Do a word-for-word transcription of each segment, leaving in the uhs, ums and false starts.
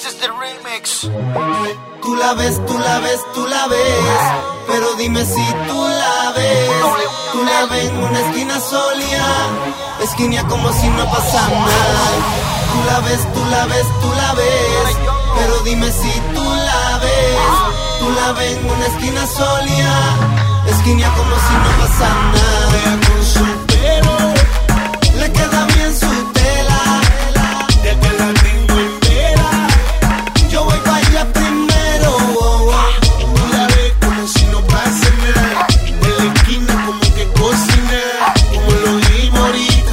is the remix. Tú la ves, tú la ves, tú la ves, pero dime si tú la ves. Tú la ves en una esquina soleada, esquina como si no pasara nada. Tú la ves, tú la ves, tú la ves, pero dime si tú la ves. Tú la ves en una esquina soleada, esquina como si no pasara nada. Vea con su pelo, le queda bien su tela, ya que la tengo en vela. Yo voy para allá primero, oh, oh. Tú la ves como si no pase nada, en la esquina como que cocina, como lo dijimos ahorita.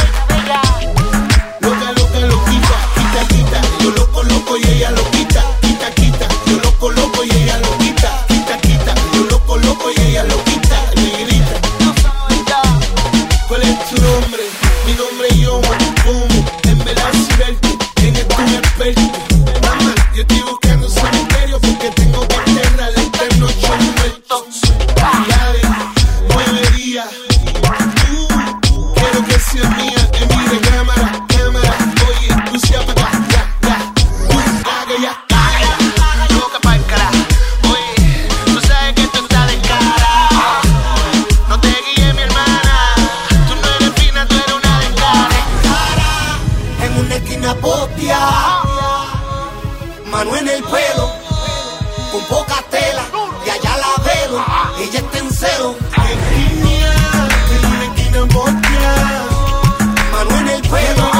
Loca, loca, loquita, quita, quita. Yo loco, loco y ella lo quita, quita, quita. Yo loco, loco y ella lo quita, quita, quita. Yo loco, loco y ella lo quita, le grita. ¿Cuál es tu nombre? Mi nombre es yo, como en verdad si verte, en esto un experto. Mamá, yo estoy buscando cementerio porque tengo que enterrar esta noche muertos. Llave, muevería, uh, quiero que sea mía, en mi recámara, cámara. Oye, tú se apaga, ya, ya, tú haga ya. Loca pa'l carajo. Oye, tú sabes que tú estás de cara. No te guíes, mi hermana. Tú no eres fina, tú eres una de cara. En una esquina potia, mano en el pelo, con poca tela, y allá la veo, ella está en cero. Esquina, en una esquina potia, mano en el pelo,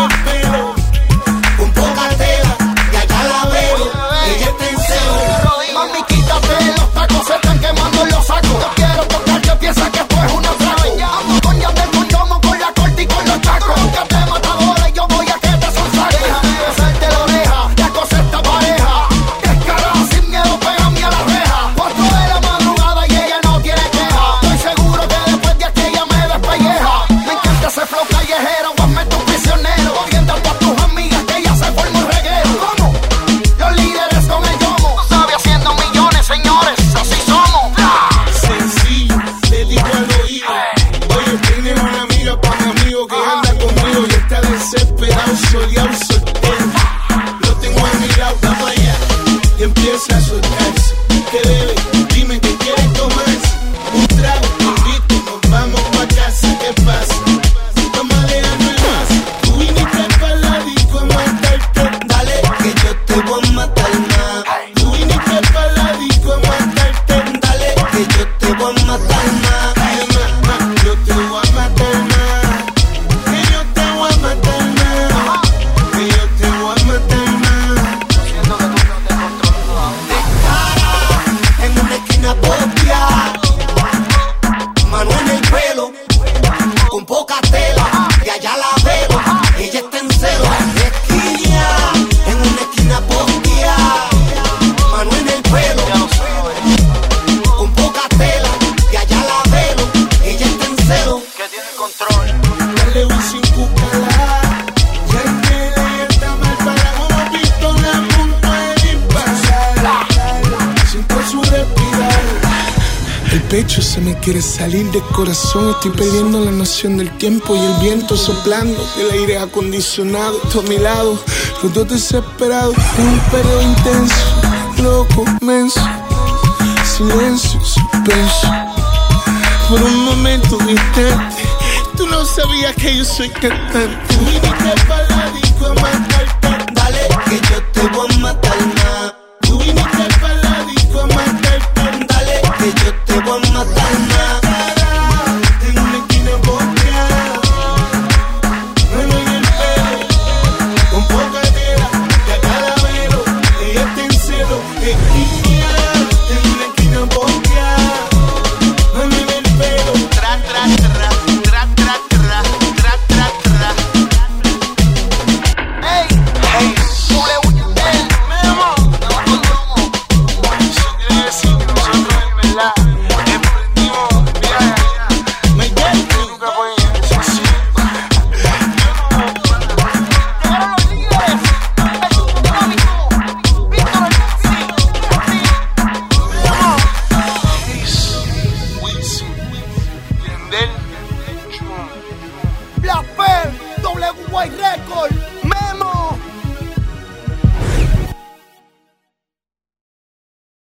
con poca tela, y allá la veo, ella está en cero. Mami, quítate los tacos, se están quemando los sacos. Yo quiero tocarte, piensa que esto es un atraco. Ando con Yandel, con Yomo, con la corte y con los chacos. Que te matadores, yo voy a que te sonsaque. Déjame besarte la oreja, la cosa está pareja. Descarada, sin miedo, pégame a la reja. Cuatro de la madrugada y ella no tiene queja. Estoy seguro que después de aquí ella me despelleja. Me encanta ese flow callejero, hazme tu prisionero. Oriéntate a tus amigas que ya se formó un reguero. ¿Cómo? Los líderes con el yomo. Tú sabes, haciendo millones, señores, así somos. Sencillo, le digo al oído. Oye, tienes una amiga para mi amigo que anda conmigo y está desesperado, soleado, soltero. Lo tengo a mi lado, vamos allá. Y empieza a soltarse. ¿Qué debe? Dime que quieres tomarse. Un trago, te invito, nos vamos pa' casa. ¿Qué pasa? Vamos alejando el vaso. Tú viniste pa' la disco a matarte. Dale, que yo te voy a matar más. Tú viniste pa' la disco a matarte. Dale, que yo te voy a matar más. Ay, más, más, yo te voy a matar más. Que yo te voy a matar más. Que yo te voy a matar más. De cara, en una esquina potia, mano en el pelo, con poca tela, y allá la veo, ella está en cero. Esquina, en una esquina potia, mano en el pelo, con poca tela, y allá la veo, ella está en cero. Que tiene el control. Dale un sin cucala, ya que ella está mal para como pistola a punto de disparar. Siento su respirar. El pecho se me quiere salir del corazón. Estoy perdiendo la noción del tiempo y el viento soplando del aire acondicionado. Esto a mi lado, los dos desesperados. Un perreo intenso, loco, menso. Silencio, suspenso. Por un momento, un instante, tú no sabías que yo soy cantante. Tú viniste para la disco a matarte.